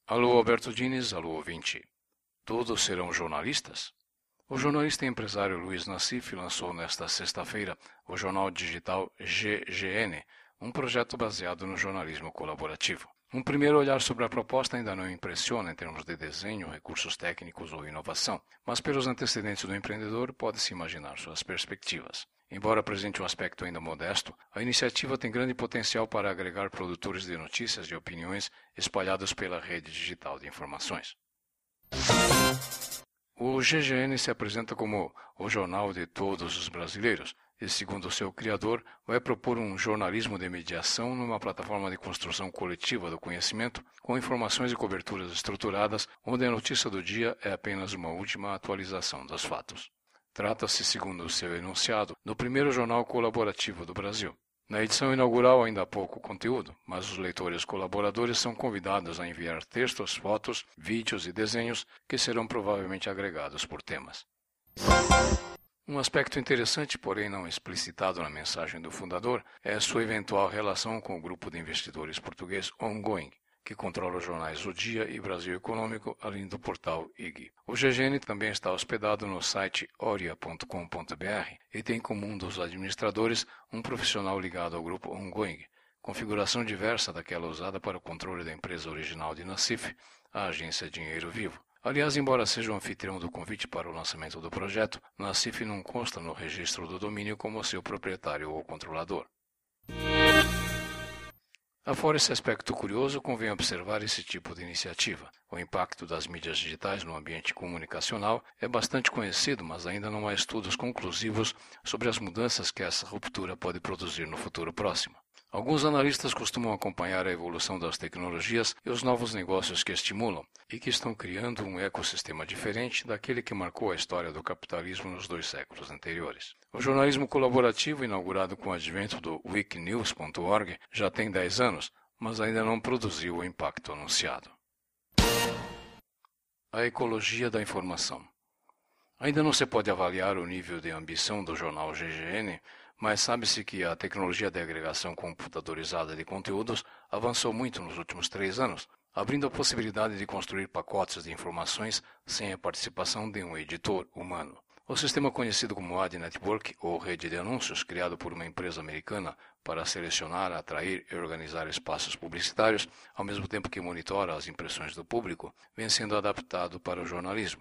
Alô, Alberto Diniz, alô, ouvinte. Todos serão jornalistas? O jornalista e empresário Luiz Nassif lançou nesta sexta-feira o jornal digital GGN, um projeto baseado no jornalismo colaborativo. Um primeiro olhar sobre a proposta ainda não impressiona em termos de desenho, recursos técnicos ou inovação, mas pelos antecedentes do empreendedor pode-se imaginar suas perspectivas. Embora apresente um aspecto ainda modesto, a iniciativa tem grande potencial para agregar produtores de notícias e opiniões espalhados pela rede digital de informações. O GGN se apresenta como o jornal de todos os brasileiros e, segundo seu criador, vai propor um jornalismo de mediação numa plataforma de construção coletiva do conhecimento, com informações e coberturas estruturadas, onde a notícia do dia é apenas uma última atualização dos fatos. Trata-se, segundo o seu enunciado, do primeiro jornal colaborativo do Brasil. Na edição inaugural ainda há pouco conteúdo, mas os leitores colaboradores são convidados a enviar textos, fotos, vídeos e desenhos que serão provavelmente agregados por temas. Um aspecto interessante, porém não explicitado na mensagem do fundador, é sua eventual relação com o grupo de investidores português Ongoing, que controla os jornais O Dia e Brasil Econômico, além do portal IG. O GGN também está hospedado no site oria.com.br e tem como um dos administradores um profissional ligado ao grupo Ongoing, configuração diversa daquela usada para o controle da empresa original de Nassif, a agência Dinheiro Vivo. Aliás, embora seja o anfitrião do convite para o lançamento do projeto, Nassif não consta no registro do domínio como seu proprietário ou controlador. Afora esse aspecto curioso, convém observar esse tipo de iniciativa. O impacto das mídias digitais no ambiente comunicacional é bastante conhecido, mas ainda não há estudos conclusivos sobre as mudanças que essa ruptura pode produzir no futuro próximo. Alguns analistas costumam acompanhar a evolução das tecnologias e os novos negócios que estimulam e que estão criando um ecossistema diferente daquele que marcou a história do capitalismo nos 2 séculos anteriores. O jornalismo colaborativo, inaugurado com o advento do wikinews.org, já tem 10 anos, mas ainda não produziu o impacto anunciado. A ecologia da informação. Ainda não se pode avaliar o nível de ambição do jornal GGN, mas sabe-se que a tecnologia de agregação computadorizada de conteúdos avançou muito nos últimos 3 anos, abrindo a possibilidade de construir pacotes de informações sem a participação de um editor humano. O sistema conhecido como Ad Network, ou rede de anúncios, criado por uma empresa americana para selecionar, atrair e organizar espaços publicitários, ao mesmo tempo que monitora as impressões do público, vem sendo adaptado para o jornalismo.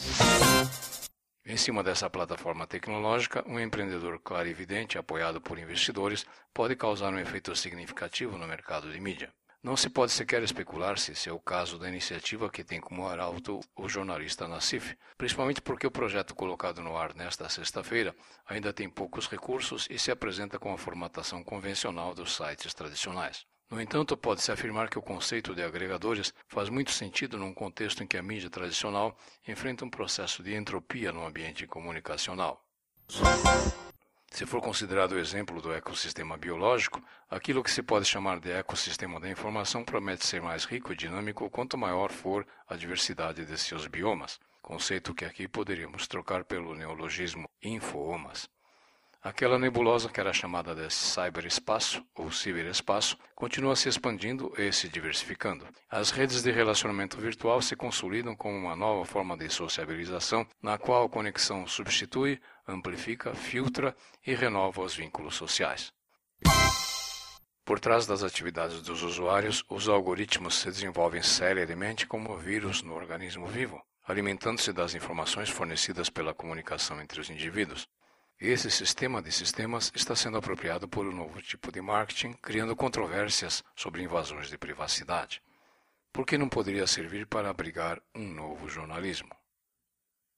Em cima dessa plataforma tecnológica, um empreendedor clarividente, apoiado por investidores, pode causar um efeito significativo no mercado de mídia. Não se pode sequer especular se esse é o caso da iniciativa que tem como arauto o jornalista Nassif, principalmente porque o projeto colocado no ar nesta sexta-feira ainda tem poucos recursos e se apresenta com a formatação convencional dos sites tradicionais. No entanto, pode-se afirmar que o conceito de agregadores faz muito sentido num contexto em que a mídia tradicional enfrenta um processo de entropia no ambiente comunicacional. Se for considerado o exemplo do ecossistema biológico, aquilo que se pode chamar de ecossistema da informação promete ser mais rico e dinâmico quanto maior for a diversidade de seus biomas, conceito que aqui poderíamos trocar pelo neologismo infoomas. Aquela nebulosa que era chamada de cyberespaço ou ciberespaço continua se expandindo e se diversificando. As redes de relacionamento virtual se consolidam como uma nova forma de sociabilização, na qual a conexão substitui, amplifica, filtra e renova os vínculos sociais. Por trás das atividades dos usuários, os algoritmos se desenvolvem celeremente como vírus no organismo vivo, alimentando-se das informações fornecidas pela comunicação entre os indivíduos. Esse sistema de sistemas está sendo apropriado por um novo tipo de marketing, criando controvérsias sobre invasões de privacidade. Por que não poderia servir para abrigar um novo jornalismo?